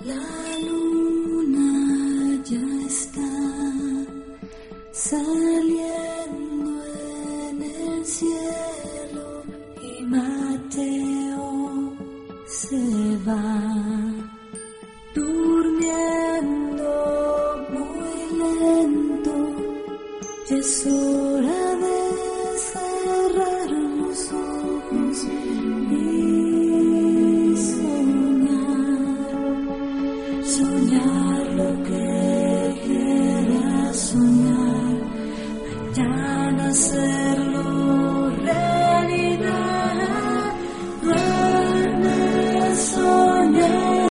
La luna ya está saliendo en el cielo y Mateo se va durmiendo muy lento. Es hora de cerrar los ojos y soñar lo que quieras soñar, mañana ser